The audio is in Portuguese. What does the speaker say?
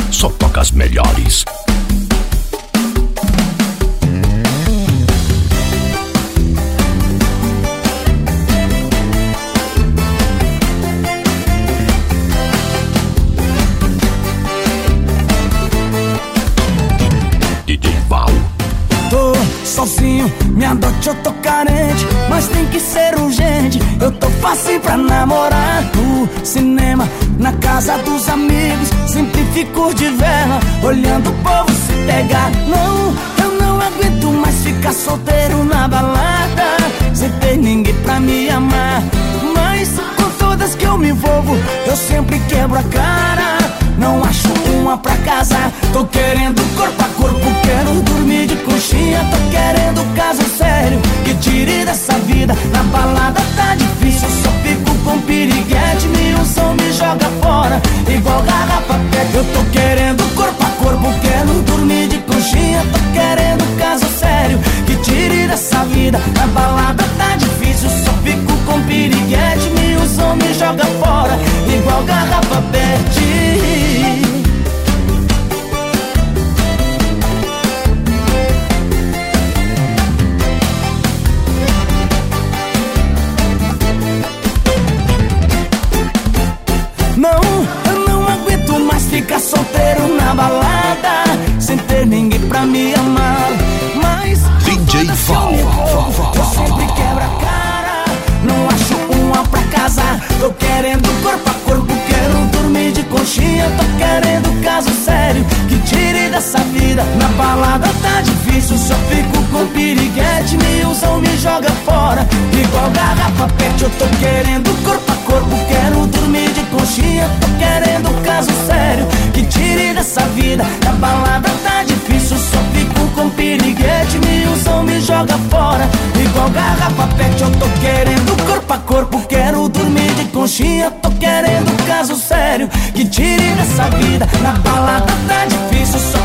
só toca as melhores. DJ Val. Tô sozinho, me adote, eu tô carente, mas tem que ser urgente. Eu tô fácil pra namorar. No cinema, na casa dos amigos, sempre fico de vela, olhando o povo se pegar. Não, eu não aguento mais ficar solteiro na balada, sem ter ninguém pra me amar. Mas com todas que eu me envolvo, eu sempre quebro a cara. Não acho uma pra casar. Tô querendo corpo a corpo, quero dormir de conchinha. Tô querendo caso sério que tire dessa vida. Na balada tá difícil, só fico com piriguete. Me usa ou me joga fora, igual garrafa pet. Eu tô querendo corpo a corpo, quero dormir de conchinha. Tô querendo caso sério que tire dessa vida. Na balada tá difícil, só fico com piriguete. Me usa ou me joga fora, igual garrafa pet. Não, eu não aguento mais ficar solteiro na balada, sem ter ninguém pra me amar. Mas DJ Val. eu sempre quebro a cara. Não acho uma pra casar. Tô querendo corpo a corpo, quero dormir de conchinha. Tô querendo caso sério que tire dessa vida. Na balada tá difícil, só fico com piriguete. Me usa ou me joga fora, igual garrafa pet. Eu tô querendo corpo a corpo, quero dormir de conchinha. Tô querendo caso sério que tire dessa vida. Na balada tá difícil, só fico com piriguete. Me usa ou me joga fora, igual garrafa pet. Eu tô querendo corpo a corpo, quero dormir de conchinha. Tô querendo caso sério que tire dessa vida. Na balada tá difícil, só